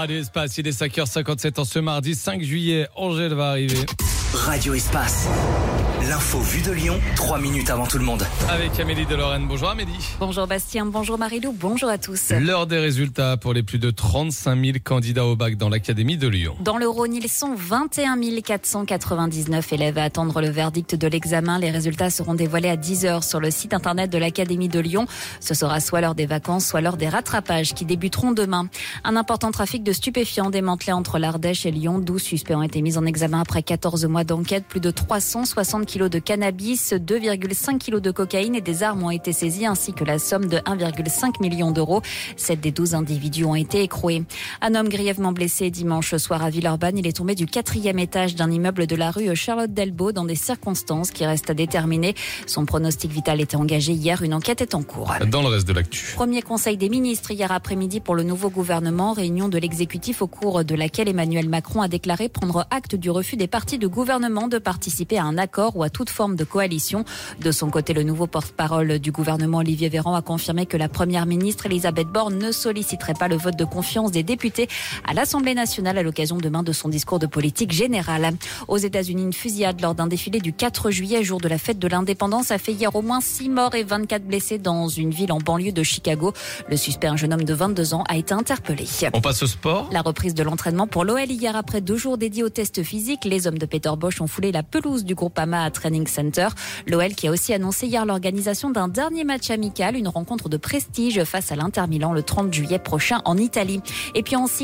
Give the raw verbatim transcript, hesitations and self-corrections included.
Radio Espace, il est cinq heures cinquante-sept en ce mardi cinq juillet. Angèle va arriver. Radio Espace. L'info vue de Lyon, trois minutes avant tout le monde. Avec Amélie de Lorraine. Bonjour Amélie. Bonjour Bastien, bonjour Marilou, bonjour à tous. L'heure des résultats pour les plus de trente-cinq mille candidats au bac dans l'Académie de Lyon. Dans le Rhône, ils sont vingt et un mille quatre cent quatre-vingt-dix-neuf élèves à attendre le verdict de l'examen. Les résultats seront dévoilés à dix heures sur le site internet de l'Académie de Lyon. Ce sera soit l'heure des vacances, soit l'heure des rattrapages qui débuteront demain. Un important trafic de stupéfiants démantelé entre l'Ardèche et Lyon. douze suspects ont été mis en examen après quatorze mois d'enquête. Plus de trois cent soixante kilos de cannabis, deux virgule cinq kilos de cocaïne et des armes ont été saisies ainsi que la somme de un virgule cinq million d'euros. sept des douze individus ont été écroués. Un homme grièvement blessé dimanche soir à Villeurbanne. Il est tombé du quatrième étage d'un immeuble de la rue Charlotte Delbo dans des circonstances qui restent à déterminer. Son pronostic vital était engagé hier. Une enquête est en cours. Dans le reste de l'actu. Premier conseil des ministres hier après-midi pour le nouveau gouvernement. Réunion de l'exécutif au cours de laquelle Emmanuel Macron a déclaré prendre acte du refus des partis de gouvernement de participer à un accord ou à toute forme de coalition. De son côté, le nouveau porte-parole du gouvernement, Olivier Véran, a confirmé que la première ministre Elisabeth Borne ne solliciterait pas le vote de confiance des députés à l'Assemblée nationale à l'occasion demain de son discours de politique générale. Aux États-Unis, une fusillade lors d'un défilé du quatre juillet, jour de la fête de l'indépendance, a fait hier au moins six morts et vingt-quatre blessés dans une ville en banlieue de Chicago. Le suspect, un jeune homme de vingt-deux ans, a été interpellé. On passe au sport. La reprise de l'entraînement pour l'O L hier après deux jours dédiés aux tests physiques. Les hommes de Peter Bosch ont foulé la pelouse du Groupama Training Center. L'O L qui a aussi annoncé hier l'organisation d'un dernier match amical, une rencontre de prestige face à l'Inter Milan le trente juillet prochain en Italie. Et puis en